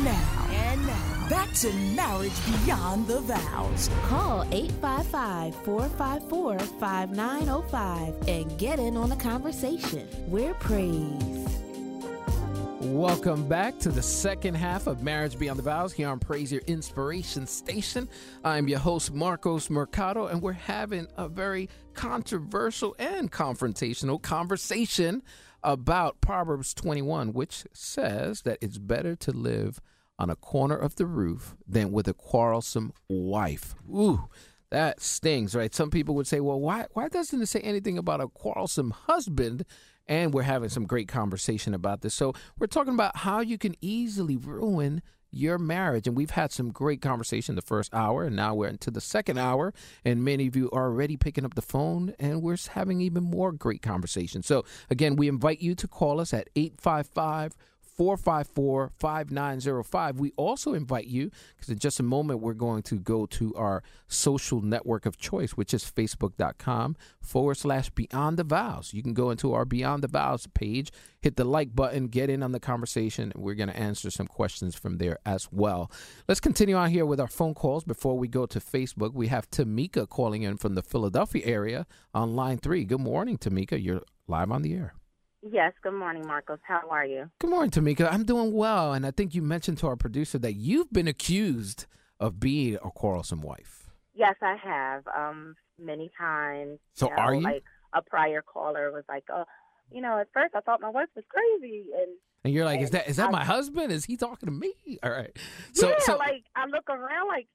now, back to Marriage Beyond the Vows. Call 855-454-5905 and get in on the conversation. We're praised. Welcome back to the second half of Marriage Beyond the Vows here on Praise Your Inspiration Station. I'm your host, Marcos Mercado, and we're having a very controversial and confrontational conversation about Proverbs 21, which says that it's better to live on a corner of the roof than with a quarrelsome wife. Ooh, that stings, right? Some people would say, well, why doesn't it say anything about a quarrelsome husband? And we're having some great conversation about this. So we're talking about how you can easily ruin your marriage. And we've had some great conversation the first hour, and now we're into the second hour. And many of you are already picking up the phone, and we're having even more great conversation. So, again, we invite you to call us at 855-454-5905. We also invite you, because in just a moment we're going to go to our social network of choice, which is facebook.com/Beyond the Vows. You can go into our Beyond the Vows page, hit the like button, get in on the conversation, and we're going to answer some questions from there as well. Let's continue on here with our phone calls before we go to Facebook. We have Tamika calling in from the Philadelphia area on line 3. Good morning, Tamika. You're live on the air. Yes, good morning, Marcos. How are you? Good morning, Tamika. I'm doing well, and I think you mentioned to our producer that you've been accused of being a quarrelsome wife. Yes, I have, many times. So are you? Like a prior caller was like, at first I thought my wife was crazy. And you're like, is that my husband? Is he talking to me? All right. So like, I look around like,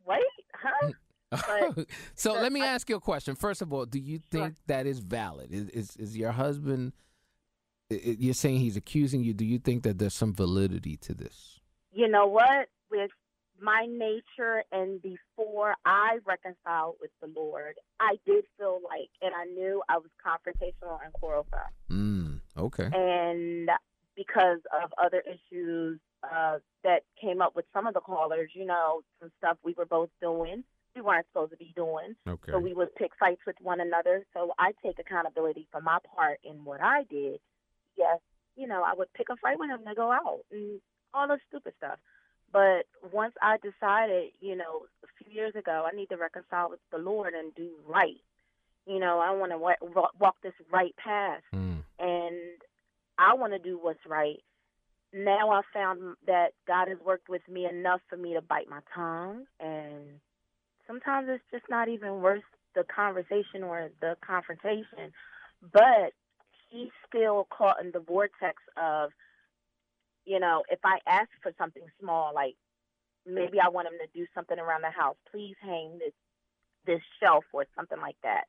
huh? But so let me ask you a question. First of all, do you think that is valid? Is your husband... You're saying he's accusing you. Do you think that there's some validity to this? You know what? With my nature and before I reconciled with the Lord, I did feel like, and I knew I was confrontational and quarrelsome. Okay. And because of other issues that came up with some of the callers, some stuff we were both doing, we weren't supposed to be doing. Okay. So we would pick fights with one another. So I take accountability for my part in what I did. Yes, I would pick a fight with him to go out and all this stupid stuff. But once I decided, a few years ago, I need to reconcile with the Lord and do right. I want to walk this right path. And I want to do what's right. Now I found that God has worked with me enough for me to bite my tongue. And sometimes it's just not even worth the conversation or the confrontation. But he's still caught in the vortex of, if I ask for something small, like maybe I want him to do something around the house, please hang this shelf or something like that.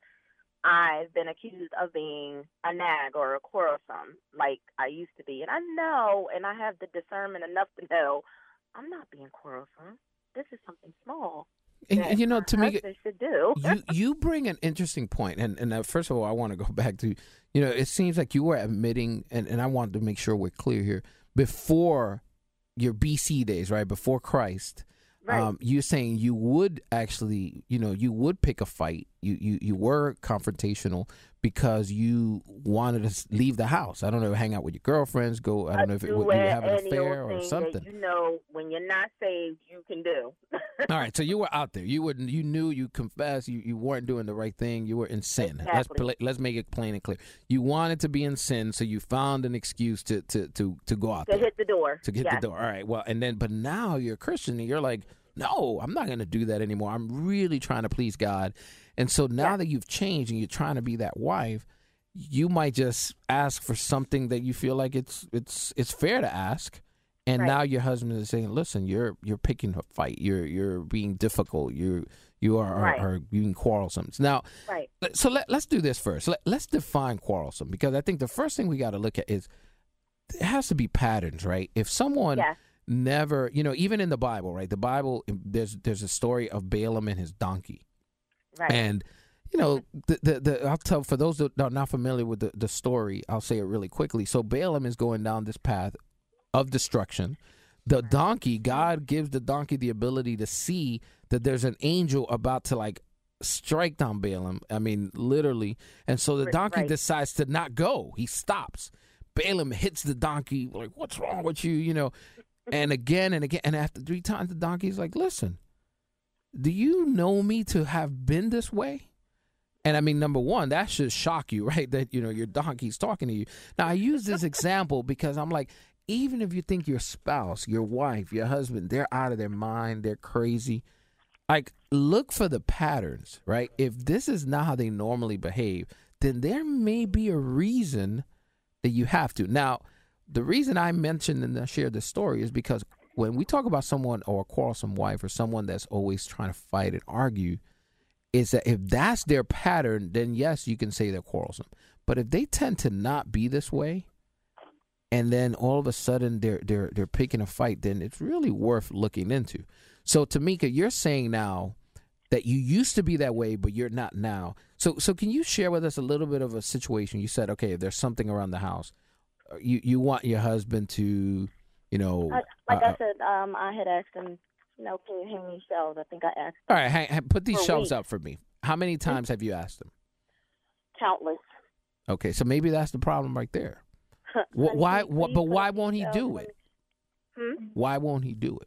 I've been accused of being a nag or a quarrelsome like I used to be. And I know, and I have the discernment enough to know I'm not being quarrelsome. This is something small. And Tamika, should do. you bring an interesting point. And first of all, I want to go back to, it seems like you were admitting, and I wanted to make sure we're clear here, before your BC days, right, before Christ, right. You're saying you would actually, you would pick a fight. You were confrontational because you wanted to leave the house. I don't know, hang out with your girlfriends, go, I don't know if you have an affair or something. When you're not saved, you can do. All right, so you were out there. You knew, you confessed, you weren't doing the right thing. You were in sin. Exactly. Let's make it plain and clear. You wanted to be in sin, so you found an excuse to go out there. To hit the door. To hit the door. All right, well, but now you're a Christian, and you're like, no, I'm not going to do that anymore. I'm really trying to please God. And so now that you've changed and you're trying to be that wife, you might just ask for something that you feel like it's fair to ask. And now your husband is saying, listen, you're picking a fight. You're being difficult. You are being quarrelsome. Now, so let's do this first. Let's define quarrelsome, because I think the first thing we got to look at is it has to be patterns, right? If someone never, even in the Bible, right? The Bible, there's a story of Balaam and his donkey. Right. And, I'll tell, for those that are not familiar with the story, I'll say it really quickly. So Balaam is going down this path of destruction. The donkey, God gives the donkey the ability to see that there's an angel about to strike down Balaam. I mean, literally. And so the donkey decides to not go. He stops. Balaam hits the donkey, like, what's wrong with you? And again and again. And after 3 times, the donkey's like, listen, do you know me to have been this way? And I mean, number one, that should shock you, right? That, your donkey's talking to you. Now, I use this example because I'm like, even if you think your spouse, your wife, your husband, they're out of their mind, they're crazy, like, look for the patterns, right? If this is not how they normally behave, then there may be a reason that you have to. Now, the reason I mentioned and shared this story is because when we talk about someone or a quarrelsome wife or someone that's always trying to fight and argue, is that if that's their pattern, then yes, you can say they're quarrelsome. But if they tend to not be this way, and then all of a sudden they're picking a fight, then it's really worth looking into. So, Tamika, you're saying now that you used to be that way, but you're not now. So can you share with us a little bit of a situation? You said, okay, if there's something around the house, you want your husband to, I said, I had asked him, can you hang me shelves? I think I asked him. All right, put these shelves up for me. How many times have you asked him? Countless. Okay, so maybe that's the problem right there. Why won't he do it? Why won't he do it?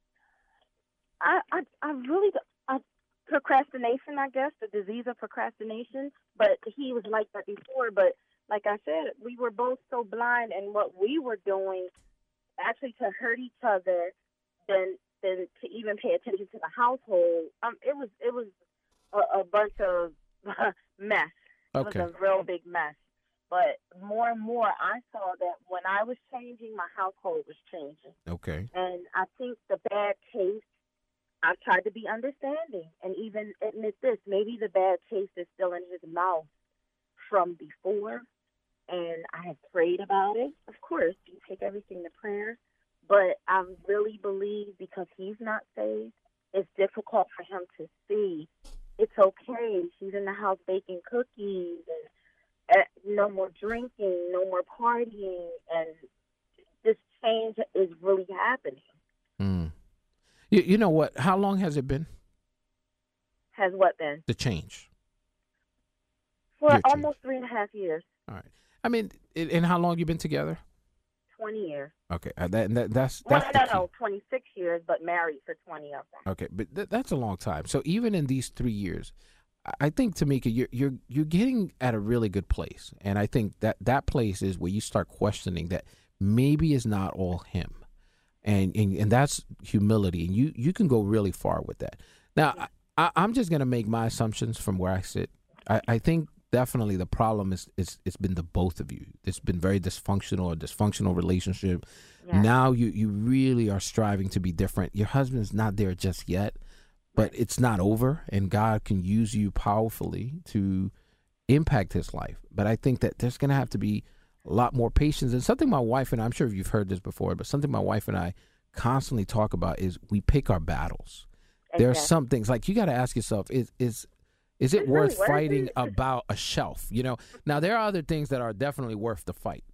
I really procrastination, I guess, the disease of procrastination. But he was like that before. But like I said, we were both so blind in what we were doing, actually to hurt each other, than to even pay attention to the household. It was a bunch of mess. It was a real big mess. But more and more, I saw that when I was changing, my household was changing. Okay. And I think the bad taste, I've tried to be understanding and even admit this. Maybe the bad taste is still in his mouth from before, and I have prayed about it. Of course, you take everything to prayer. But I really believe because he's not saved, it's difficult for him to see it's okay. She's in the house baking cookies and no more drinking, no more partying, and this change is really happening. Mm. You know what? How long has it been? Has what been? The change. For almost 3.5 years. All right. I mean, and how long you been together? 20 years. Okay, that's no, 26 years, but married for 20 of them. Okay, but that's a long time. So even in these 3 years, I think, Tamika, you're getting at a really good place, and I think that place is where you start questioning that maybe it's not all him, and that's humility, and you can go really far with that. Now, I'm just going to make my assumptions from where I sit. I think definitely the problem is it's been the both of you. It's been very dysfunctional, a dysfunctional relationship. Yeah. Now you really are striving to be different. Your husband's not there just yet, but it's not over, and God can use you powerfully to impact his life. But I think that there's going to have to be a lot more patience. And something my wife and I, I'm sure you've heard this before, but something my wife and I constantly talk about is we pick our battles. Exactly. There are some things, like you got to ask yourself, is it worth fighting about a shelf? Now there are other things that are definitely worth the fight.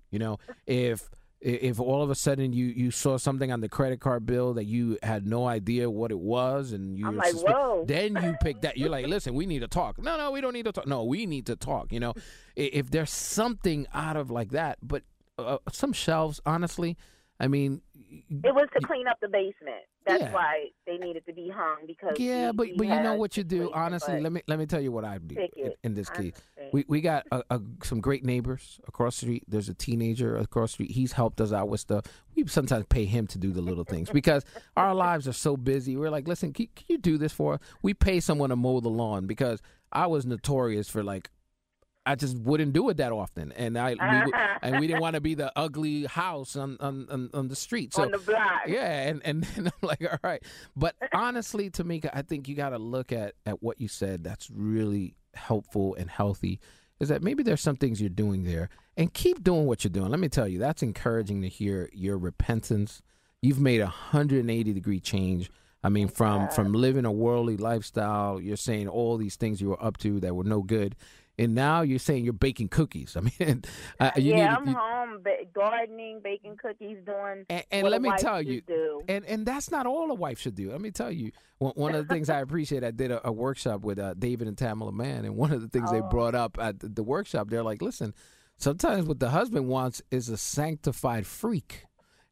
If all of a sudden you saw something on the credit card bill that you had no idea what it was, and I'm like, whoa. Then you pick that. You're like, listen, we need to talk. No, we don't need to talk. No, we need to talk. If there's something out of like that, but some shelves, honestly, I mean, it was to clean up the basement. That's why they needed to be hung, because but you know what you do, honestly. Let me tell you what I do in this case. We got some great neighbors across the street. There's a teenager across the street. He's helped us out with stuff. We sometimes pay him to do the little things because our lives are so busy. We're like, listen, can you do this for us? We pay someone to mow the lawn because I was notorious for I just wouldn't do it that often, and we didn't want to be the ugly house on the street. So on the block. Yeah, and I'm like, all right. But honestly, Tamika, I think you got to look at what you said. That's really helpful and healthy. Is that maybe there's some things you're doing there, and keep doing what you're doing. Let me tell you, that's encouraging to hear your repentance. You've made a 180-degree change. I mean, from living a worldly lifestyle, you're saying all these things you were up to that were no good. And now you're saying you're baking cookies. I mean, I'm home gardening, baking cookies, doing and what let me wife tell you, do. And that's not all a wife should do. Let me tell you, one of the things I appreciate, I did a workshop with David and Tamala Mann, and one of the things they brought up at the workshop, they're like, listen, sometimes what the husband wants is a sanctified freak.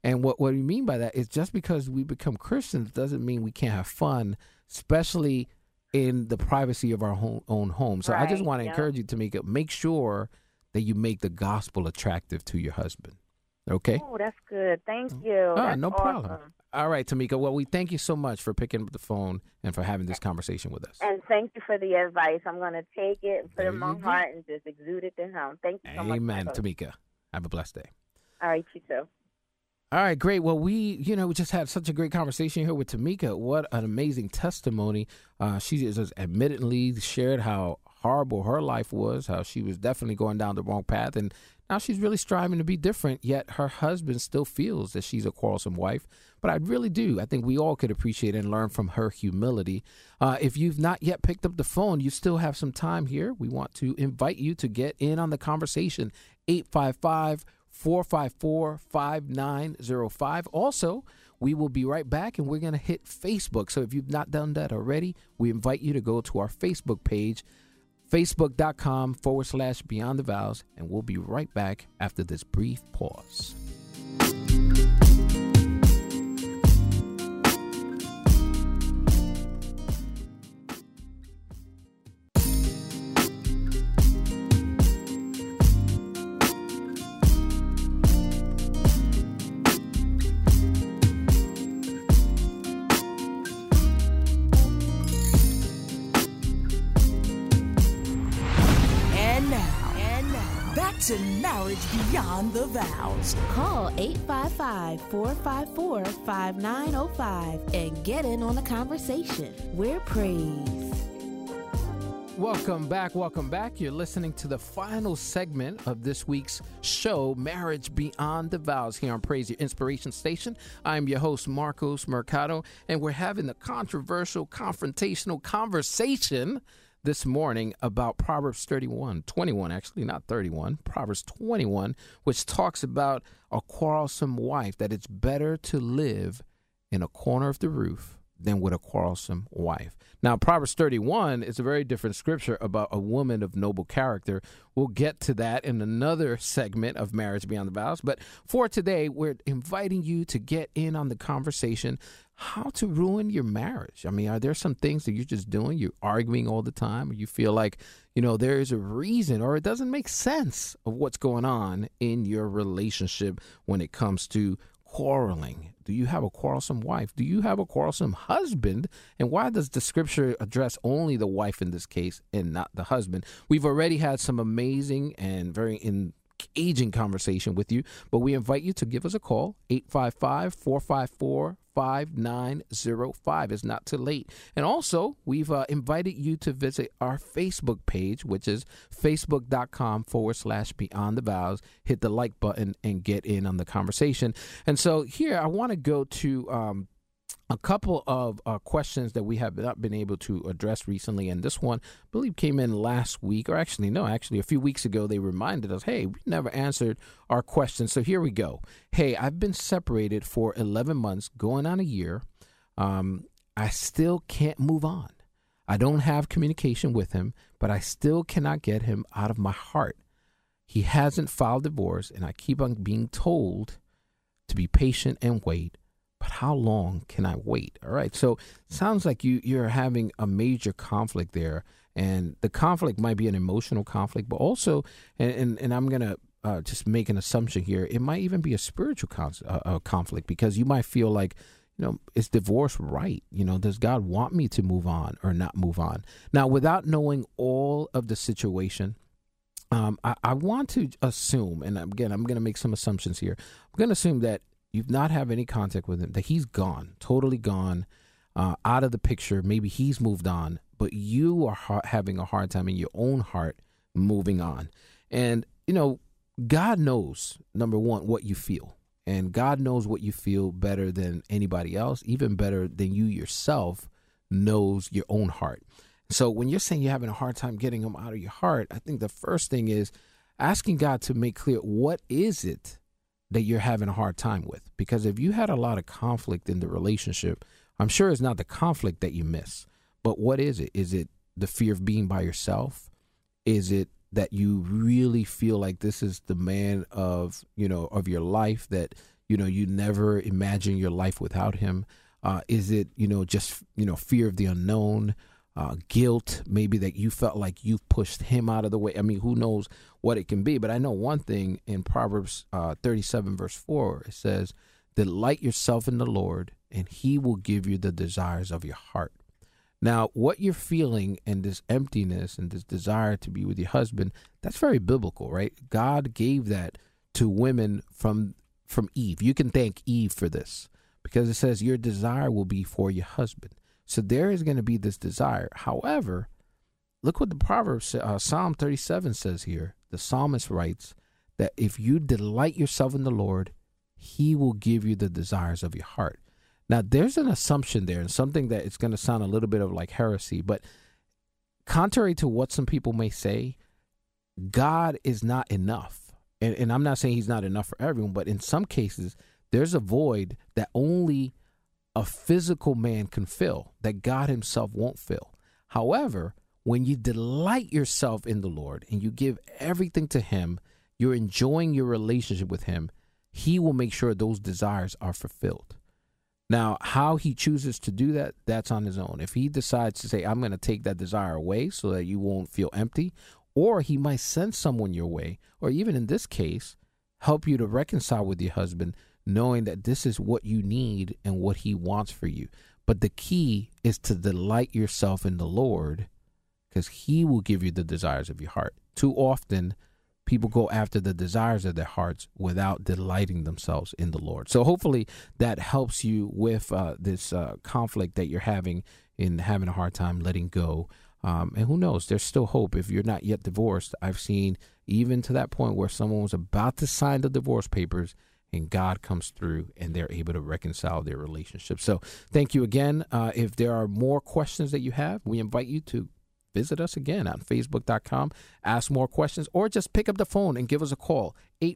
And what we mean by that is just because we become Christians doesn't mean we can't have fun, especially in the privacy of our own home. So I just want to encourage you, Tamika, make sure that you make the gospel attractive to your husband. Okay? Oh, that's good. Thank you. That's no problem. awesome. All right, Tamika. Well, we thank you so much for picking up the phone and for having this conversation with us. And thank you for the advice. I'm going to take it and put it in my you go. heart and just exude it to him. Thank you so much. Amen, Tamika. Have a blessed day. All right, you too. All right, great. Well, we just had such a great conversation here with Tamika. What an amazing testimony. She just admittedly shared how horrible her life was, how she was definitely going down the wrong path, and now she's really striving to be different, yet her husband still feels that she's a quarrelsome wife. But I really do. I think we all could appreciate and learn from her humility. If you've not yet picked up the phone, you still have some time here. We want to invite you to get in on the conversation, 855-454-5905. Also, we will be right back, and we're going to hit Facebook. So if you've not done that already, we invite you to go to our Facebook page, facebook.com/Beyond the Vows, and we'll be right back after this brief pause. Back to Marriage Beyond the Vows. Call 855-454-5905 and get in on the conversation. We're praised. Welcome back. You're listening to the final segment of this week's show, Marriage Beyond the Vows, here on Praise Your Inspiration Station. I'm your host, Marcos Mercado, and we're having a controversial, confrontational conversation this morning about Proverbs 21, actually, not 31, Proverbs 21, which talks about a quarrelsome wife, that it's better to live in a corner of the roof than with a quarrelsome wife. Now, Proverbs 31 is a very different scripture about a woman of noble character. We'll get to that in another segment of Marriage Beyond the Vows. But for today, we're inviting you to get in on the conversation, how to ruin your marriage. I mean, are there some things that you're just doing? You're arguing all the time, or you feel like, there is a reason, or it doesn't make sense of what's going on in your relationship when it comes to quarreling. Do you have a quarrelsome wife? Do you have a quarrelsome husband? And why does the scripture address only the wife in this case and not the husband? We've already had some amazing and very engaging conversation with you, but we invite you to give us a call, 855-454-5905. It's not too late. And also, we've invited you to visit our Facebook page, which is facebook.com/Beyond the Vows. Hit the like button and get in on the conversation. And so here, I want to go to a couple of questions that we have not been able to address recently. And this one, I believe, came in last week, or actually a few weeks ago. They reminded us, hey, we never answered our question. So here we go. Hey, I've been separated for 11 months, going on a year. I still can't move on. I don't have communication with him, but I still cannot get him out of my heart. He hasn't filed divorce, and I keep on being told to be patient and wait. But how long can I wait? All right. So it sounds like you're having a major conflict there. And the conflict might be an emotional conflict, but also, and I'm going to just make an assumption here, it might even be a spiritual conflict, because you might feel like, is divorce right? Does God want me to move on or not move on? Now, without knowing all of the situation, I want to assume, and again, I'm going to make some assumptions here. I'm going to assume that you've not have any contact with him, that he's gone, totally gone, out of the picture. Maybe he's moved on, but you are having a hard time in your own heart moving on. And, God knows, number one, what you feel. And God knows what you feel better than anybody else, even better than you yourself knows your own heart. So when you're saying you're having a hard time getting him out of your heart, I think the first thing is asking God to make clear, what is it that you're having a hard time with? Because if you had a lot of conflict in the relationship, I'm sure it's not the conflict that you miss, but what is it? Is it the fear of being by yourself? Is it that you really feel like this is the man of your life, that you never imagine your life without him? Is it, just, fear of the unknown, guilt, maybe that you felt like you've pushed him out of the way? I mean, who knows what it can be? But I know one thing in Proverbs 37, verse 4, it says, delight yourself in the Lord, and he will give you the desires of your heart. Now, what you're feeling and this emptiness and this desire to be with your husband, that's very biblical, right? God gave that to women from Eve. You can thank Eve for this because it says your desire will be for your husband. So there is going to be this desire. However, look what the Proverbs, Psalm 37 says here. The psalmist writes that if you delight yourself in the Lord, he will give you the desires of your heart. Now, there's an assumption there, and something that it's going to sound a little bit of like heresy, but contrary to what some people may say, God is not enough. And I'm not saying he's not enough for everyone, but in some cases, there's a void that only a physical man can fill, that God himself won't fill. However, when you delight yourself in the Lord and you give everything to him, you're enjoying your relationship with him, he will make sure those desires are fulfilled. Now, how he chooses to do that, that's on his own. If he decides to say, I'm going to take that desire away so that you won't feel empty, or he might send someone your way, or even in this case, help you to reconcile with your husband, knowing that this is what you need and what he wants for you. But the key is to delight yourself in the Lord, because he will give you the desires of your heart. Too often, people go after the desires of their hearts without delighting themselves in the Lord. So hopefully that helps you with this conflict that you're having in having a hard time letting go. And who knows, there's still hope if you're not yet divorced. I've seen even to that point where someone was about to sign the divorce papers and God comes through and they're able to reconcile their relationship. So thank you again. If there are more questions that you have, we invite you to visit us again on Facebook.com, ask more questions, or just pick up the phone and give us a call,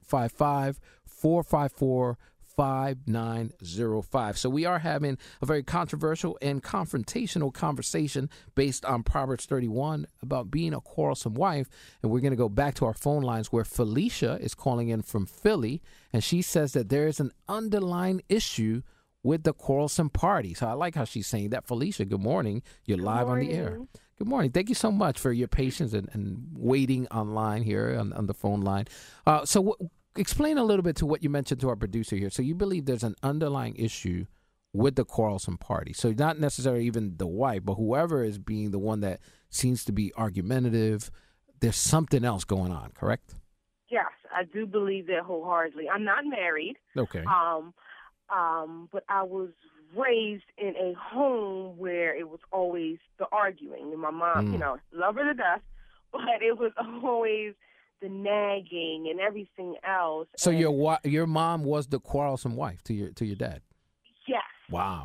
855-454-5905. So we are having a very controversial and confrontational conversation based on Proverbs 31 about being a quarrelsome wife. And we're going to go back to our phone lines where Felicia is calling in from Philly, and she says that there is an underlying issue with the quarrelsome party. So I like how she's saying that. Felicia, good morning. You're live on the air. Good morning. Thank you so much for your patience and waiting online here on the phone line. Explain a little bit to what you mentioned to our producer here. So you believe there's an underlying issue with the quarrelsome party. So not necessarily even the wife, but whoever is being the one that seems to be argumentative, there's something else going on, correct? Yes, I do believe that wholeheartedly. I'm not married. Okay. But I was raised in a home where it was always the arguing. And my mom, love her to death, but it was always the nagging and everything else. So your mom was the quarrelsome wife to your dad? Yes. Wow.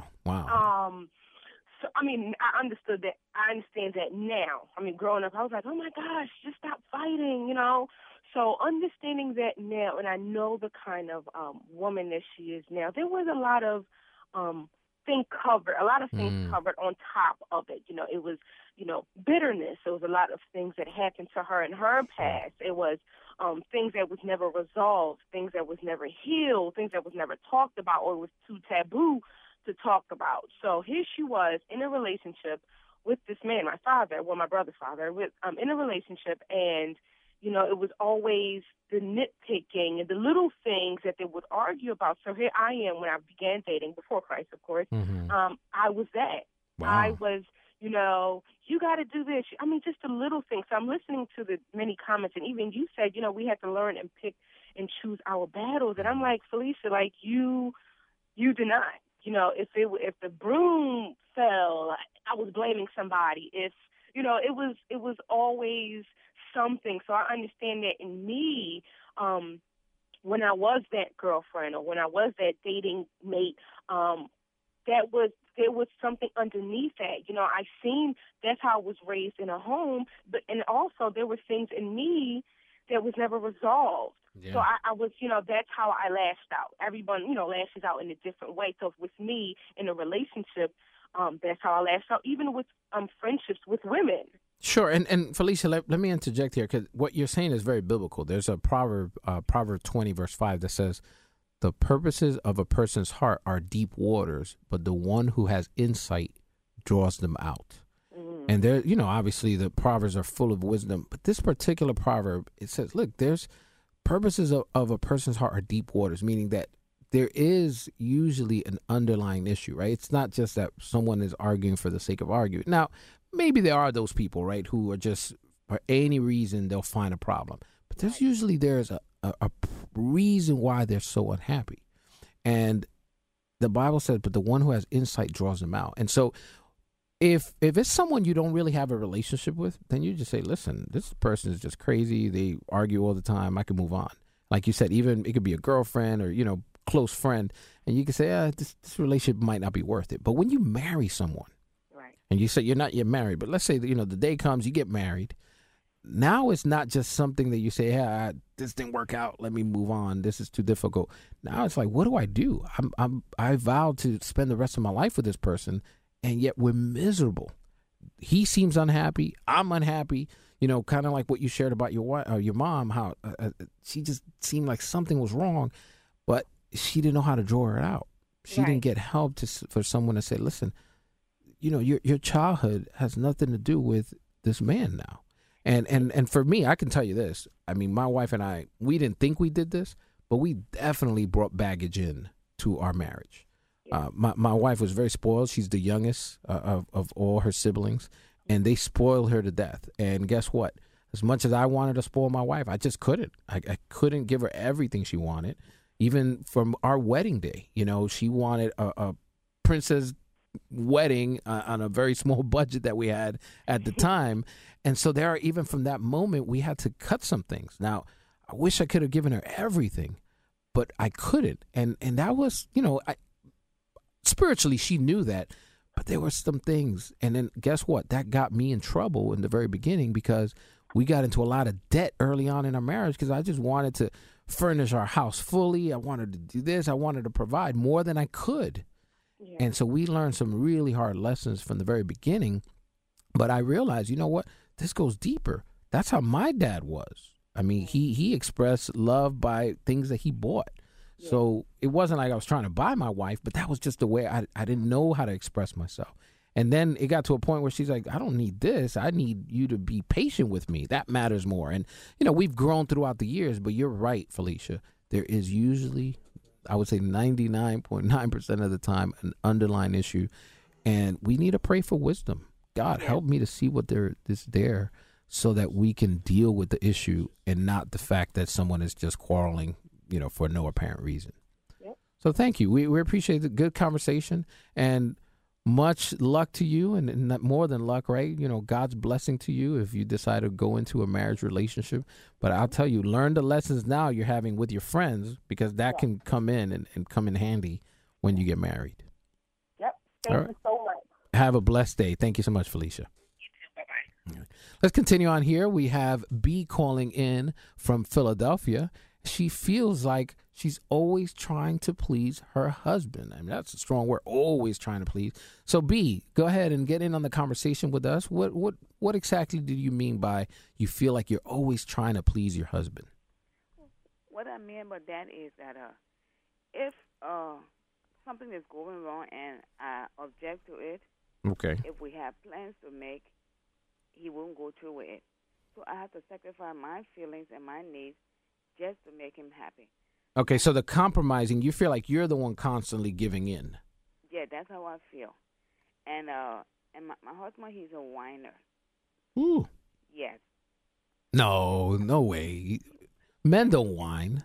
So I mean, I understood that. I understand that now. I mean, growing up, I was like, oh my gosh, just stop fighting, So understanding that now, and I know the kind of woman that she is now, there was a lot of things covered on top of it. It was, bitterness. There was a lot of things that happened to her in her past. It was things that was never resolved, things that was never healed, things that was never talked about, or was too taboo to talk about. So here she was in a relationship with this man, my brother's father, in a relationship, and it was always the nitpicking and the little things that they would argue about. So here I am when I began dating, before Christ, of course. Mm-hmm. I was that. Wow. I was, you got to do this. I mean, just the little things. So I'm listening to the many comments, and even you said, we had to learn and pick and choose our battles. And I'm like, Felicia, like you did not. If the broom fell, I was blaming somebody. If it was always something. So I understand that in me, when I was that girlfriend or when I was that dating mate, there was something underneath that. I seen that's how I was raised in a home, and also there were things in me that was never resolved. Yeah. So I was, that's how I lashed out. Everyone, lashes out in a different way. So with me in a relationship, that's how I lashed out, even with friendships with women. Sure. And Felicia, let me interject here, because what you're saying is very biblical. There's a Proverb 20, verse 5, that says, the purposes of a person's heart are deep waters, but the one who has insight draws them out. And there, obviously the Proverbs are full of wisdom, but this particular proverb, it says, look, there's purposes of a person's heart are deep waters, meaning that there is usually an underlying issue, right? It's not just that someone is arguing for the sake of arguing. Now, maybe there are those people, right, who are just, for any reason, they'll find a problem. But there's a reason why they're so unhappy. And the Bible says, but the one who has insight draws them out. And so if it's someone you don't really have a relationship with, then you just say, listen, this person is just crazy. They argue all the time. I can move on. Like you said, even it could be a girlfriend or, close friend. And you can say, this relationship might not be worth it. But when you marry someone, Right. and you say you're not yet married, but let's say that, the day comes, you get married. Now it's not just something that you say, hey, this didn't work out. Let me move on. This is too difficult. Now it's like, what do I do? I vowed to spend the rest of my life with this person, and yet we're miserable. He seems unhappy. I'm unhappy. Kind of like what you shared about your wife or your mom, how she just seemed like something was wrong, but she didn't know how to draw it out. She didn't get help for someone to say, listen, your childhood has nothing to do with this man now. And for me, I can tell you this. I mean, my wife and I, we didn't think we did this, but we definitely brought baggage in to our marriage. My wife was very spoiled. She's the youngest of all her siblings, and they spoiled her to death. And guess what? As much as I wanted to spoil my wife, I just couldn't. I couldn't give her everything she wanted. Even from our wedding day, she wanted a princess wedding on a very small budget that we had at the time. And so even from that moment, we had to cut some things. Now, I wish I could have given her everything, but I couldn't. And that was, spiritually, she knew that, but there were some things. And then guess what? That got me in trouble in the very beginning because we got into a lot of debt early on in our marriage because I just wanted to furnish our house fully. I wanted to do this. I wanted to provide more than I could. Yeah. And so we learned some really hard lessons from the very beginning. But I realized, you know what? This goes deeper. That's how my dad was. I mean, he expressed love by things that he bought. Yeah. So it wasn't like I was trying to buy my wife, but that was just the way I didn't know how to express myself. And then it got to a point where she's like, I don't need this. I need you to be patient with me. That matters more. And, we've grown throughout the years, but you're right, Felicia. There is usually, I would say 99.9% of the time, an underlying issue. And we need to pray for wisdom. God, help me to see what is there so that we can deal with the issue and not the fact that someone is just quarreling, for no apparent reason. Yep. So thank you. We appreciate the good conversation and much luck to you, and more than luck, right? God's blessing to you if you decide to go into a marriage relationship. But I'll tell you, learn the lessons now you're having with your friends because that can come in and come in handy when you get married. Yep. Thank you so much. Have a blessed day. Thank you so much, Felicia. You too. Bye-bye. Let's continue on here. We have B calling in from Philadelphia. She feels like she's always trying to please her husband. I mean, that's a strong word, always trying to please. So, B, go ahead and get in on the conversation with us. What exactly do you mean by you feel like you're always trying to please your husband? What I mean by that is that if something is going wrong and I object to it, okay, if we have plans to make, he won't go through with it. So I have to sacrifice my feelings and my needs just to make him happy. Okay, so the compromising, you feel like you're the one constantly giving in. Yeah, that's how I feel. And my husband, he's a whiner. Ooh. Yes. No way. Men don't whine.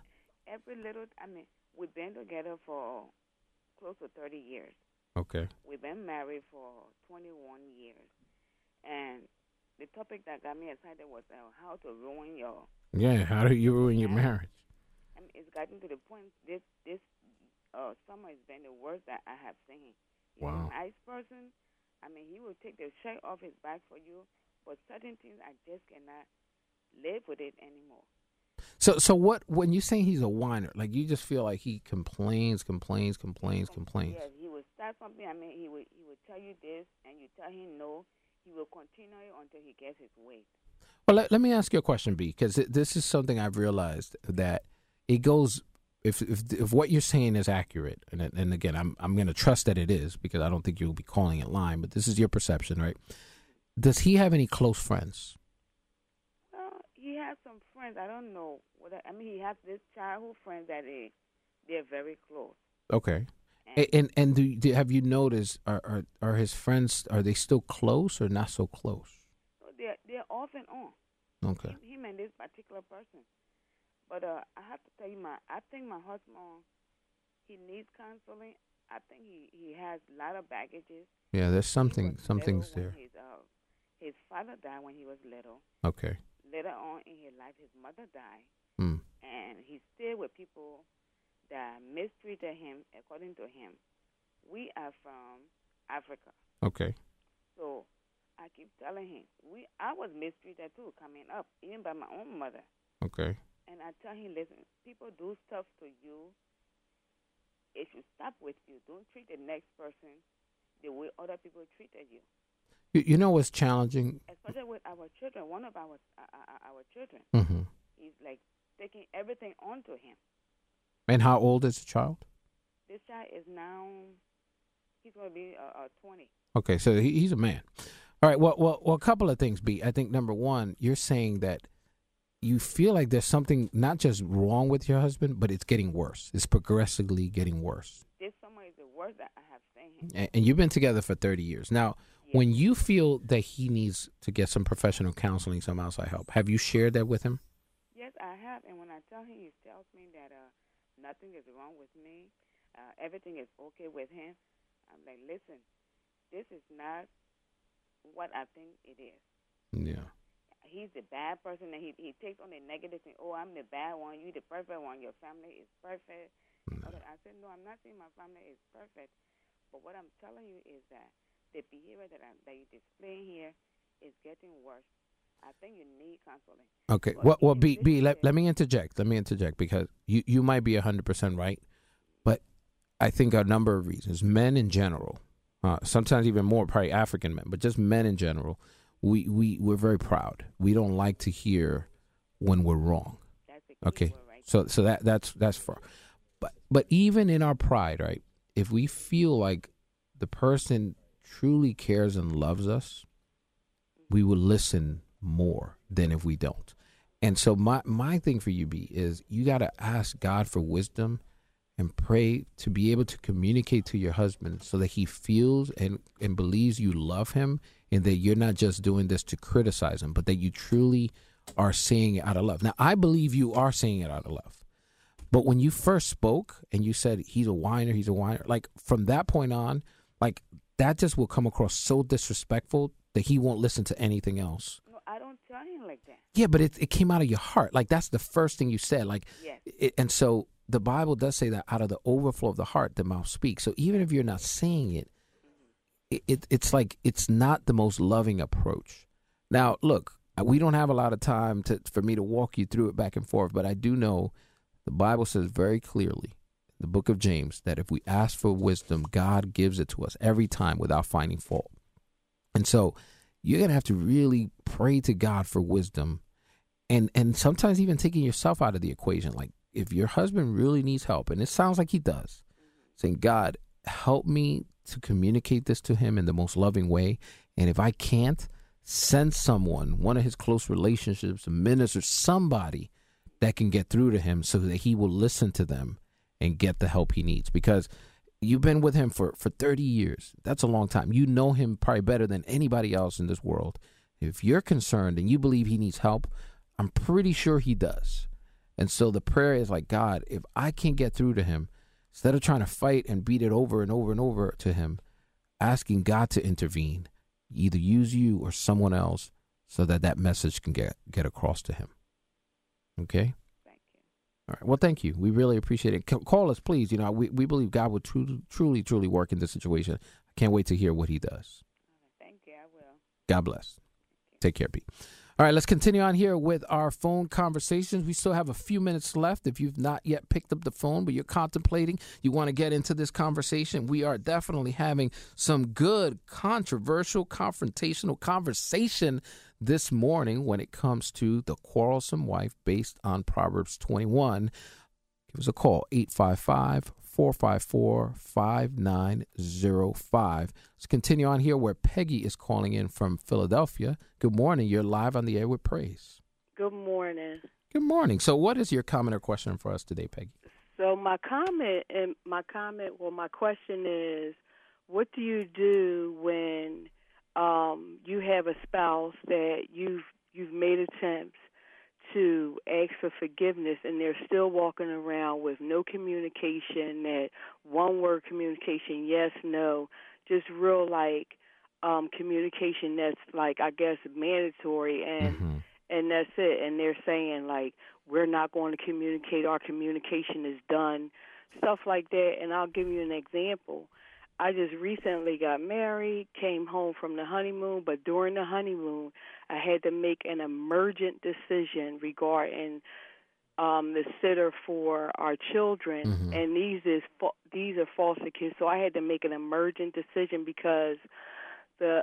We've been together for close to 30 years. Okay. We've been married for 21 years. And the topic that got me excited was how to ruin your... Yeah, how do you ruin your marriage? It's gotten to the point this summer has been the worst that I have seen. He's Wow. a nice person. He will take the shirt off his back for you, but certain things I just cannot live with it anymore. So what, when you say he's a whiner, like you just feel like he complains. Yeah, he will start something. He will tell you this, and you tell him no. He will continue until he gets his way. Well, let me ask you a question, B, because this is something I've realized that it goes if what you're saying is accurate, and again, I'm going to trust that it is because I don't think you'll be calling it lying, but this is your perception, right? Does he have any close friends? Well, he has some friends. I don't know. He has this childhood friends that they're very close. Okay. And have you noticed, are his friends, are they still close or not so close? So they're off and on. Okay. Him and this particular person. But I have to tell you, I think my husband, he needs counseling. I think he has a lot of baggages. Yeah, there's something's there. His father died when he was little. Okay. Later on in his life, his mother died. And he stayed with people that mistreated him, according to him. We are from Africa. Okay. So I keep telling him, I was mistreated too coming up, even by my own mother. Okay. And I tell him, listen, people do stuff to you. It should stop with you. Don't treat the next person the way other people treated you. You know what's challenging? Especially with our children. One of our children, he's like taking everything onto him. And how old is the child? This child is now, he's going to be 20. Okay, so he's a man. All right, well, a couple of things, B. I think, number one, you're saying that you feel like there's something not just wrong with your husband, but it's getting worse. It's progressively getting worse. This summer is the worst that I have seen him. And you've been together for 30 years. Now, when you feel that he needs to get some professional counseling, some outside help, have you shared that with him? Yes, I have. And when I tell him, he tells me that nothing is wrong with me. Everything is okay with him. I'm like, listen, this is not what I think it is. Yeah. He's the bad person, and he takes on the negative thing. Oh, I'm the bad one. You the perfect one. Your family is perfect. Okay. I said, no, I'm not saying my family is perfect. But what I'm telling you is that the behavior that you display here is getting worse. I think you need counseling. Okay. Well, B, let me interject. Let me interject because you might be 100% right, but I think a number of reasons. Men in general, sometimes even more probably African men, but just men in general, we're very proud. We don't like to hear when we're wrong. That's the key okay. word, right? So that's far. But even in our pride, right? If we feel like the person truly cares and loves us, we will listen more than if we don't. And so my thing for you, B, is you got to ask God for wisdom and pray to be able to communicate to your husband so that he feels and believes you love him and that you're not just doing this to criticize him, but that you truly are saying it out of love. Now, I believe you are saying it out of love. But when you first spoke and you said he's a whiner, like from that point on, like that just will come across so disrespectful that he won't listen to anything else. No, I don't tell him like that. Yeah, but it came out of your heart. Like that's the first thing you said. Like, yes. And so the Bible does say that out of the overflow of the heart, the mouth speaks. So even if you're not saying it, it's like it's not the most loving approach. Now, look, we don't have a lot of time for me to walk you through it back and forth, but I do know the Bible says very clearly, the book of James, that if we ask for wisdom, God gives it to us every time without finding fault. And so you're going to have to really pray to God for wisdom and sometimes even taking yourself out of the equation. Like if your husband really needs help, and it sounds like he does, saying, God, help me to communicate this to him in the most loving way. And if I can't, send someone, one of his close relationships, a minister, somebody that can get through to him so that he will listen to them and get the help he needs. Because you've been with him for 30 years. That's a long time. You know him probably better than anybody else in this world. If you're concerned and you believe he needs help, I'm pretty sure he does. And so the prayer is like, God, if I can't get through to him, instead of trying to fight and beat it over and over and over to him, asking God to intervene, either use you or someone else so that message can get across to him. Okay? Thank you. All right. Well, thank you. We really appreciate it. Call us, please. You know, we believe God will truly work in this situation. I can't wait to hear what he does. Thank you. I will. God bless. Take care, Pete. All right, let's continue on here with our phone conversations. We still have a few minutes left. If you've not yet picked up the phone, but you're contemplating, you want to get into this conversation, we are definitely having some good, controversial, confrontational conversation this morning when it comes to the quarrelsome wife based on Proverbs 21. give us a call, 855-454-5905. Let's continue on here where Peggy is calling in from Philadelphia. Good morning. You're live on the air with Praise. Good morning. Good morning. So what is your comment or question for us today, Peggy? So my question is, what do you do when you have a spouse that you've made attempts to ask for forgiveness and they're still walking around with no communication, that one-word communication, yes, no, just real communication that's I guess mandatory and that's it. And they're saying we're not going to communicate, our communication is done, stuff like that. And I'll give you an example. I just recently got married, came home from the honeymoon, but during the honeymoon, I had to make an emergent decision regarding the sitter for our children, and these are foster kids. So I had to make an emergent decision because the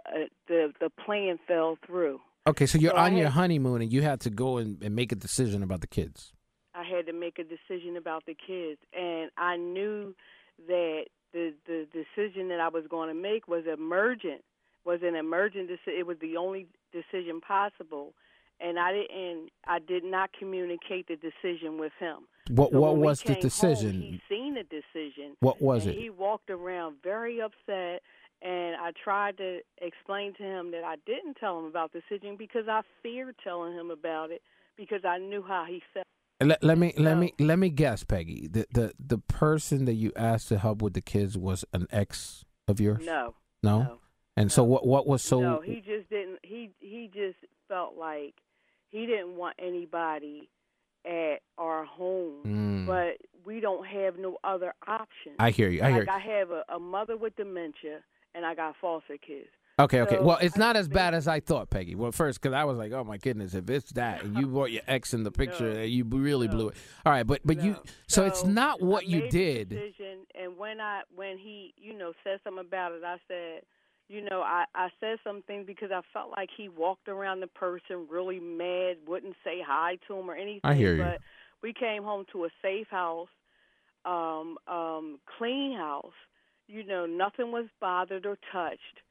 plan fell through. Okay, so you're on your honeymoon and you had to go and make a decision about the kids. I had to make a decision about the kids, and I knew that the decision that I was going to make was an emergent decision. It was the only decision possible, and I did not communicate the decision with him. What was the decision? He seen the decision. What was it? He walked around very upset, and I tried to explain to him that I didn't tell him about the decision because I feared telling him about it because I knew how he felt. Let me guess, Peggy. The person that you asked to help with the kids was an ex of yours? No. And so what was so? No, he just didn't. He just felt like he didn't want anybody at our home, but we don't have no other options. I hear you. I have a mother with dementia, and I got foster kids. Okay. So Well, it's not as bad as I thought, Peggy. Well, first, because I was like, oh, my goodness, if it's that, and you brought your ex in the picture, you really blew it. All right, but you, so it's not what you did. Decision, and when he, said something about it, I said, I said something because I felt like he walked around the person really mad, wouldn't say hi to him or anything. I hear you. But we came home to a safe house, clean house. Nothing was bothered or touched.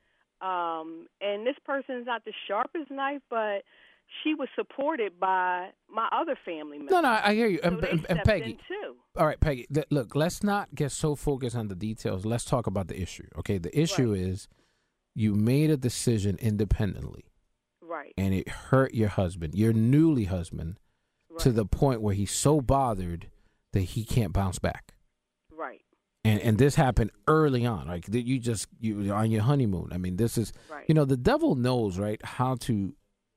And this person's not the sharpest knife, but she was supported by my other family members. No, I hear you. So And Peggy, too. All right, Peggy, look, let's not get so focused on the details. Let's talk about the issue, okay? The issue is you made a decision independently. Right. And it hurt your husband, your newly husband, to the point where he's so bothered that he can't bounce back. Right. And this happened early on. Like you on your honeymoon. I mean, this is, the devil knows, right, how to,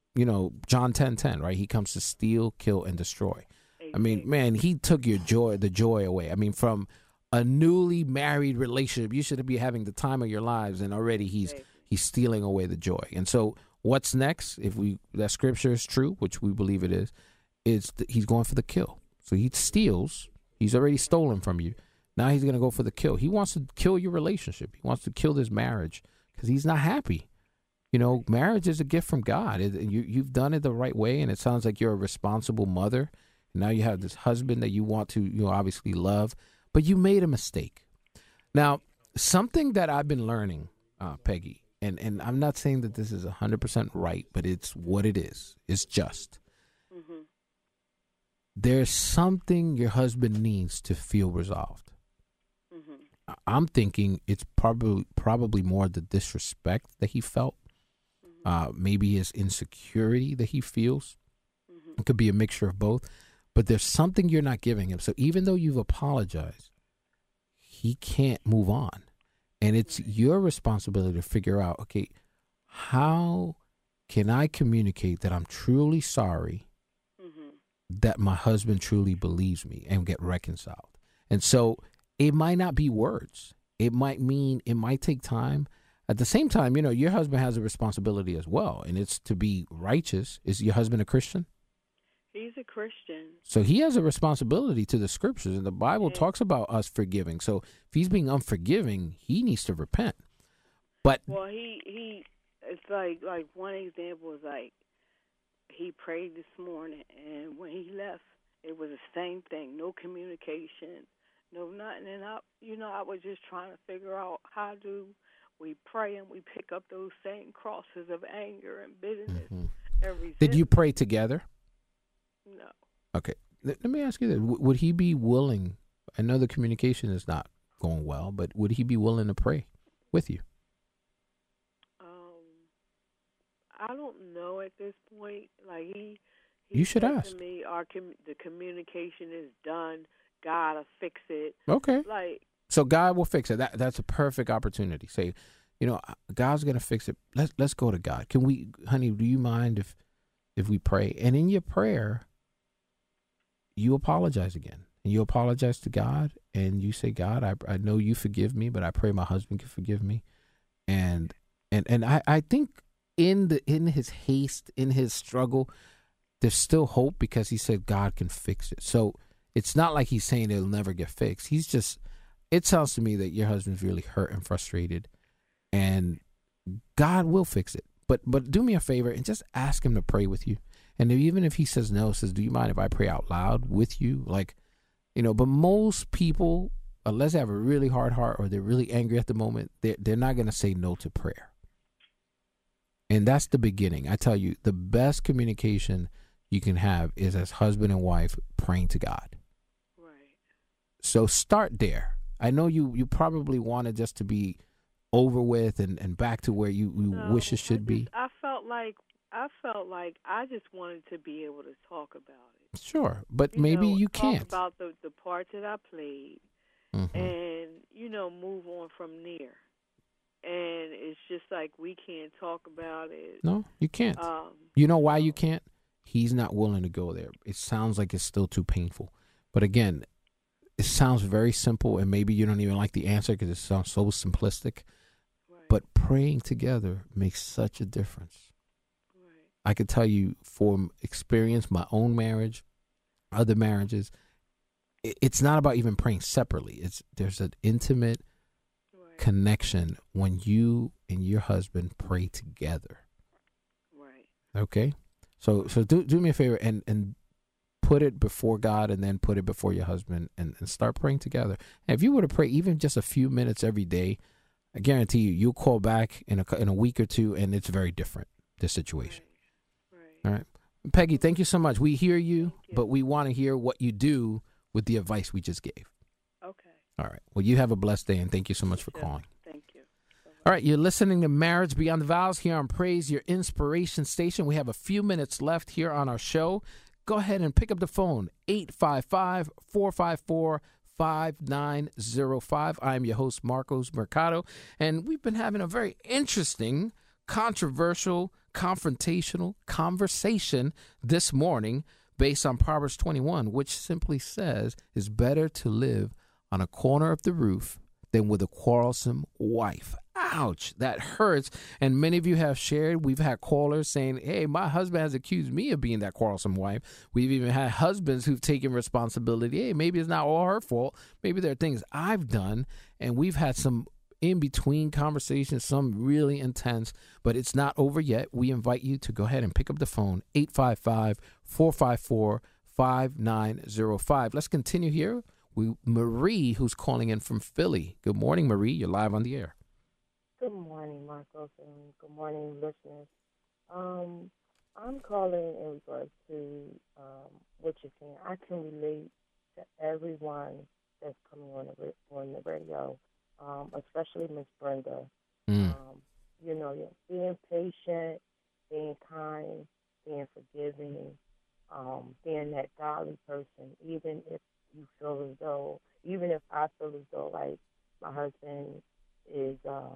John 10:10, right? He comes to steal, kill, and destroy. Exactly. I mean, man, he took the joy away. I mean, from a newly married relationship, you should be having the time of your lives, and already he's stealing away the joy. And so what's next, if that scripture is true, which we believe it is he's going for the kill. So he steals. He's already stolen from you. Now he's going to go for the kill. He wants to kill your relationship. He wants to kill this marriage because he's not happy. Marriage is a gift from God. You've done it the right way, and it sounds like you're a responsible mother. Now you have this husband that you want to, obviously love, but you made a mistake. Now, something that I've been learning, Peggy, and I'm not saying that this is 100% right, but it's what it is. It's just. Mm-hmm. There's something your husband needs to feel resolved. Mm-hmm. I'm thinking it's probably more the disrespect that he felt. Mm-hmm. Maybe his insecurity that he feels. Mm-hmm. It could be a mixture of both. But there's something you're not giving him. So even though you've apologized, he can't move on. And it's your responsibility to figure out, okay, how can I communicate that I'm truly sorry, that my husband truly believes me, and get reconciled? And so it might not be words. It might take time. At the same time, your husband has a responsibility as well, and it's to be righteous. Is your husband a Christian? He's a Christian. So he has a responsibility to the scriptures, and the Bible talks about us forgiving. So if he's being unforgiving, he needs to repent. But he it's like one example is like he prayed this morning, and when he left, it was the same thing. No communication, no nothing. And I was just trying to figure out how do we pray and we pick up those same crosses of anger and bitterness and resentment. Did you pray together? No. Okay. Let me ask you this. Would he be willing? I know the communication is not going well, but would he be willing to pray with you? I don't know at this point. Like he You should said ask. to me, the communication is done. God will fix it. Okay. Like, so God will fix it. That's a perfect opportunity. Say, God's gonna fix it. Let's go to God. Can we, honey? Do you mind if we pray? And in your prayer, you apologize again, and you apologize to God, and you say, God, I know you forgive me, but I pray my husband can forgive me, and I think in his haste, in his struggle, there's still hope because he said God can fix it. So it's not like he's saying it'll never get fixed. He's just, it sounds to me that your husband's really hurt and frustrated, and God will fix it. But do me a favor and just ask him to pray with you. And even if he says no, says, do you mind if I pray out loud with you? Like, but most people, unless they have a really hard heart or they're really angry at the moment, they're not going to say no to prayer. And that's the beginning. I tell you, the best communication you can have is as husband and wife praying to God. right. So start there. I know you probably wanted just to be over with and back to where you wish it should be. I felt like I just wanted to be able to talk about it. Sure, but maybe you can't. Talk about the part that I played, and move on from there. And it's just like we can't talk about it. No, you can't. You know why you can't? He's not willing to go there. It sounds like it's still too painful. But again, it sounds very simple, and maybe you don't even like the answer because it sounds so simplistic. Right. But praying together makes such a difference. Right. I could tell you from experience, my own marriage, other marriages, it's not about even praying separately. There's an intimate connection when you and your husband pray together. Right. Okay? So do me a favor and put it before God and then put it before your husband and start praying together. And if you were to pray even just a few minutes every day, I guarantee you'll call back in a week or two and it's very different, the situation. Right. All right. Peggy, thank you so much. We hear you, but we want to hear what you do with the advice we just gave. Okay. All right. Well, you have a blessed day, and thank you so much for calling. Thank you. All right. You're listening to Marriage Beyond the Vows here on Praise Your Inspiration Station. We have a few minutes left here on our show. Go ahead and pick up the phone, 855-454-5905. I'm your host, Marcos Mercado, and we've been having a very interesting, controversial, confrontational conversation this morning based on Proverbs 21, which simply says it's better to live on a corner of the roof than with a quarrelsome wife. Ouch, that hurts. And many of you have shared, we've had callers saying, hey, my husband has accused me of being that quarrelsome wife. We've even had husbands who've taken responsibility. Hey, maybe it's not all her fault. Maybe there are things I've done. And we've had some in-between conversations, some really intense, but it's not over yet. We invite you to go ahead and pick up the phone, 855-454-5905. Let's continue here. Marie, who's calling in from Philly. Good morning, Marie. You're live on the air. Good morning, Marcos, and good morning, listeners. I'm calling in regards to what you're saying. I can relate to everyone that's coming on the radio, especially Miss Brenda. Being patient, being kind, being forgiving, being that godly person, even if I feel as though like my husband is,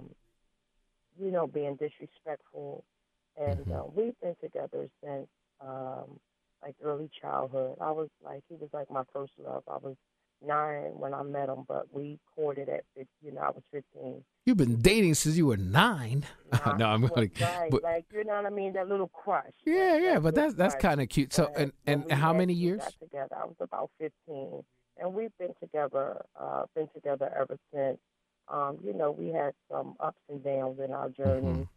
being disrespectful. And we've been together since early childhood. He was like my first love. I was 9 when I met him, but we courted at 15. I was 15. You've been dating since you were 9. No, I'm going to. Right, you know what I mean? That little crush. Yeah, but that's kind of cute. So, and how many years? Got together, I was about 15, and we've been together ever since. We had some ups and downs in our journey,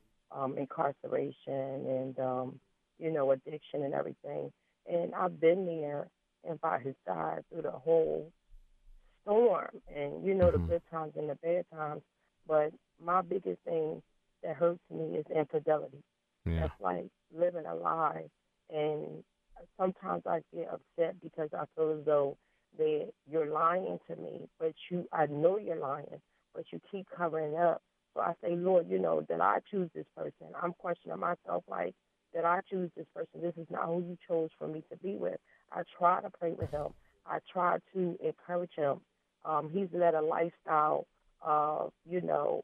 incarceration and, addiction and everything. And I've been there and by his side through the whole storm. And, you know, the good times and the bad times. But my biggest thing that hurts me is infidelity. Yeah. That's like living a lie. And sometimes I get upset because I feel as though that you're lying to me, but I know you're lying, but you keep covering up. So I say, Lord, you know, did I choose this person? I'm questioning myself, like, did I choose this person? This is not who you chose for me to be with. I try to pray with him. I try to encourage him. He's led a lifestyle of, you know,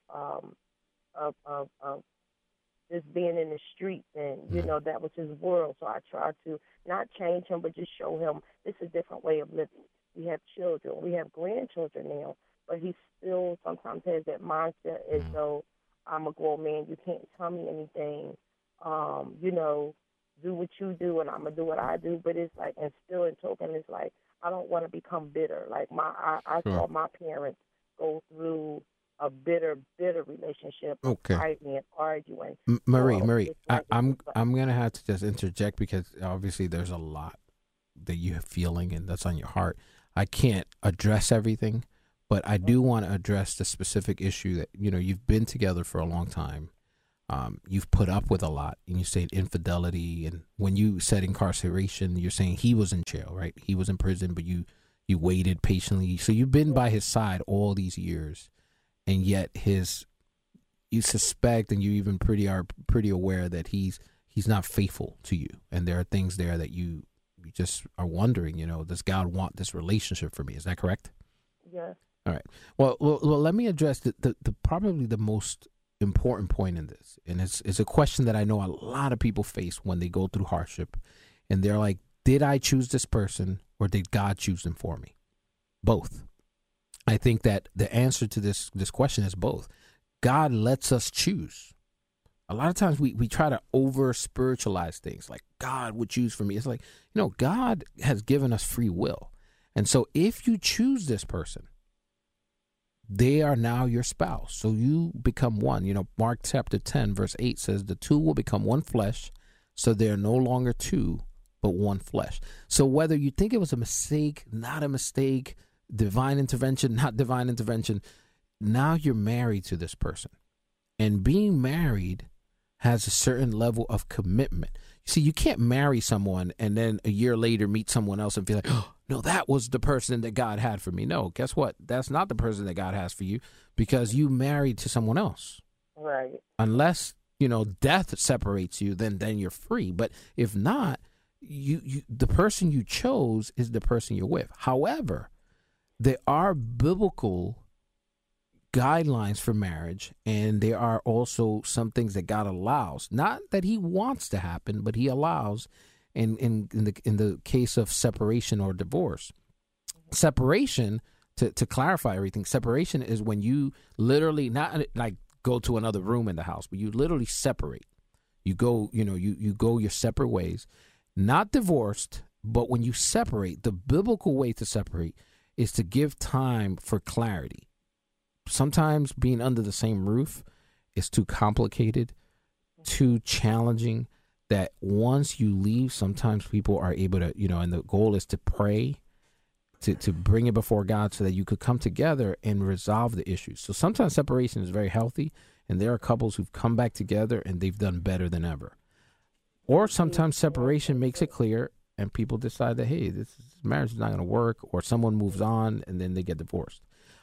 of just being in the streets, and, you know, that was his world. So I try to not change him, but just show him this is a different way of living. We have children. We have grandchildren now, but he still sometimes has that mindset as though I'm a grown man. You can't tell me anything. You know, do what you do, and I'm going to do what I do. But it's like, and still in token, it's like, I don't want to become bitter. Like, I saw my parents go through a bitter relationship, fighting and arguing. Marie, I'm gonna have to just interject, because obviously there's a lot that you're feeling and that's on your heart. I can't address everything, but I do want to address the specific issue that, you know, you've been together for a long time. You've put up with a lot, and you say infidelity, and when you said incarceration, you're saying he was in jail, right? He was in prison, but you waited patiently. So you've been by his side all these years. And yet you suspect, and you even are pretty aware that he's not faithful to you. And there are things there that you just are wondering, you know, does God want this relationship for me? Is that correct? Yes. All right. Well, let me address the probably the most important point in this. And it's a question that I know a lot of people face when they go through hardship. And they're like, did I choose this person, or did God choose them for me? Both. I think that the answer to this question is both. God lets us choose. A lot of times we try to over spiritualize things, like God would choose for me. It's like, you know, God has given us free will. And so if you choose this person, they are now your spouse. So you become one. You know, Mark chapter 10, verse 8 says, the two will become one flesh. So they're no longer two, but one flesh. So whether you think it was a mistake, not a mistake, divine intervention, not divine intervention, now you're married to this person. And being married has a certain level of commitment. You see, you can't marry someone and then a year later meet someone else and feel like, oh, no, that was the person that God had for me. No, guess what? That's not the person that God has for you, because you married to someone else. Right. Unless, you know, death separates you, then you're free. But if not, you the person you chose is the person you're with. However, there are biblical guidelines for marriage, and there are also some things that God allows. Not that he wants to happen, but he allows in the case of separation or divorce. Separation, to clarify everything, separation is when you literally not like go to another room in the house, but you literally separate. You go, you know, you go your separate ways. Not divorced, but when you separate, the biblical way to separate is to give time for clarity. Sometimes being under the same roof is too complicated, too challenging, that once you leave, sometimes people are able to, you know, and the goal is to pray, to bring it before God so that you could come together and resolve the issues. So sometimes separation is very healthy, and there are couples who've come back together and they've done better than ever. Or sometimes separation makes it clear and people decide that, hey, this marriage is not going to work, or someone moves on and then they get divorced.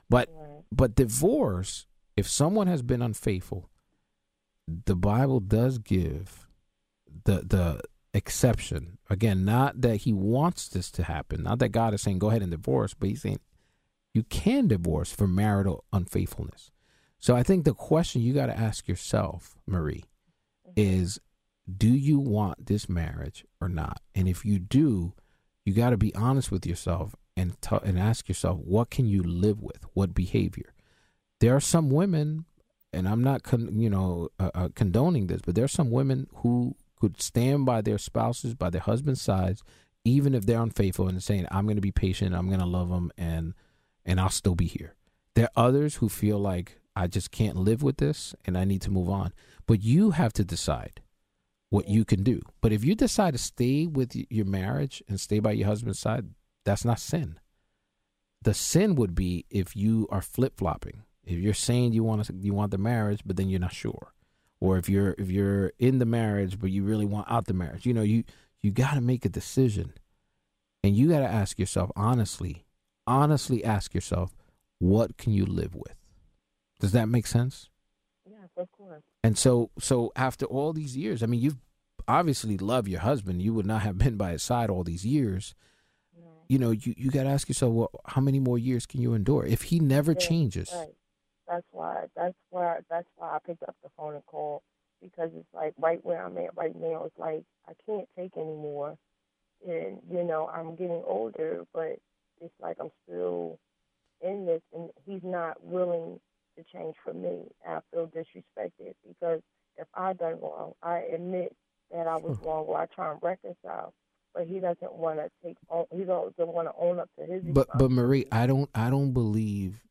But divorce, if someone has been unfaithful, the Bible does give the exception. Again, not that he wants this to happen, not that God is saying go ahead and divorce, but he's saying you can divorce for marital unfaithfulness. So I think the question you got to ask yourself, Marie, is, do you want this marriage or not? And if you do, you got to be honest with yourself and ask yourself, what can you live with? What behavior? There are some women, and I'm not condoning this, but there are some women who could stand by their spouses, by their husband's sides, even if they're unfaithful, and saying, I'm going to be patient, I'm going to love them, and I'll still be here. There are others who feel like, I just can't live with this and I need to move on. But you have to decide what you can do. But if you decide to stay with your marriage and stay by your husband's side, That's not sin. The sin would be if you are flip-flopping. If you're saying you want the marriage, but then you're not sure. Or if you're in the marriage, but you really want out the marriage. You know, you got to make a decision. And you got to ask yourself, honestly ask yourself, what can you live with? Does that make sense? Yes, of course. And so after all these years, I mean, you've obviously loved your husband. You would not have been by his side all these years. No. You know, you got to ask yourself, well, how many more years can you endure if he never changes? Right. That's why I picked up the phone and called, because it's like right where I'm at right now, it's like I can't take anymore. And, you know, I'm getting older, but it's like I'm still in this, and he's not willing to change for me. I feel disrespected, because if I done wrong, I admit that I was wrong, or I try and reconcile. But he doesn't want to he doesn't want to own up to his. But Marie, I don't believe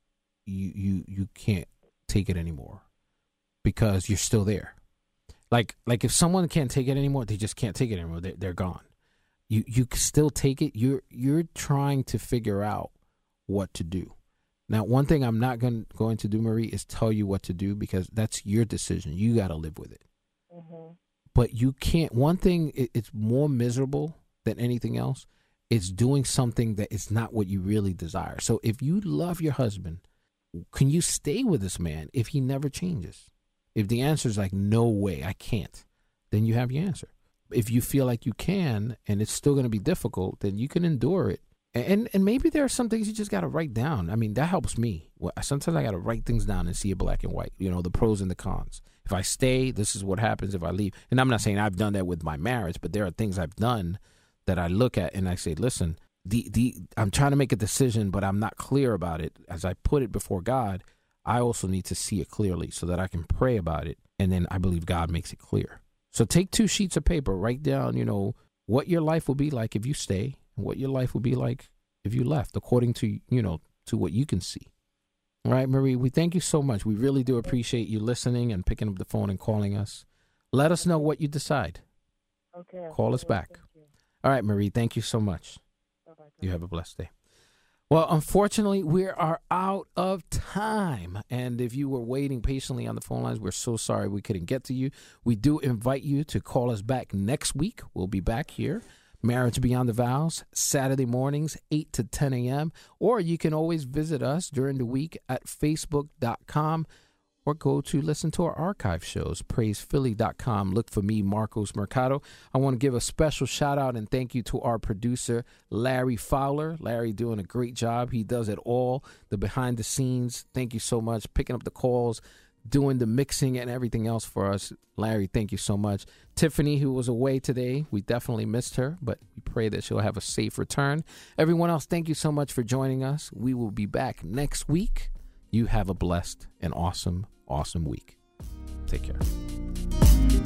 you can't take it anymore, because you're still there. Like if someone can't take it anymore, they just can't take it anymore. They're gone. You can still take it. You're trying to figure out what to do. Now, one thing I'm not going to do, Marie, is tell you what to do, because that's your decision. You got to live with it. Mm-hmm. But you can't. One thing, it's more miserable than anything else. It's doing something that is not what you really desire. So if you love your husband, can you stay with this man if he never changes? If the answer is like, no way, I can't, then you have your answer. If you feel like you can, and it's still going to be difficult, then you can endure it. And maybe there are some things you just got to write down. I mean, that helps me. Sometimes I got to write things down and see it black and white, you know, the pros and the cons. If I stay, this is what happens. If I leave, and I'm not saying I've done that with my marriage, but there are things I've done that I look at and I say, listen, I'm trying to make a decision, but I'm not clear about it. As I put it before God, I also need to see it clearly so that I can pray about it. And then I believe God makes it clear. So take 2 sheets of paper, write down, you know, what your life will be like if you stay, and what your life will be like if you left, according to, you know, to what you can see. All right, Marie, we thank you so much. We really do appreciate you listening and picking up the phone and calling us. Let us know what you decide. Okay. Call us back. All right, Marie, thank you so much. Bye-bye. You have a blessed day. Well, unfortunately, we are out of time. And if you were waiting patiently on the phone lines, we're so sorry we couldn't get to you. We do invite you to call us back next week. We'll be back here. Marriage Beyond the Vows, Saturday mornings, 8 to 10 a.m. Or you can always visit us during the week at facebook.com, or go to listen to our archive shows, praisephilly.com. Look for me, Marcos Mercado. I want to give a special shout out and thank you to our producer, Larry Fowler. Larry doing a great job. He does it all, the behind the scenes. Thank you so much. Picking up the calls, doing the mixing and everything else for us. Larry, thank you so much. Tiffany, who was away today, we definitely missed her, but we pray that she'll have a safe return. Everyone else, thank you so much for joining us. We will be back next week. You have a blessed and awesome week. Take care.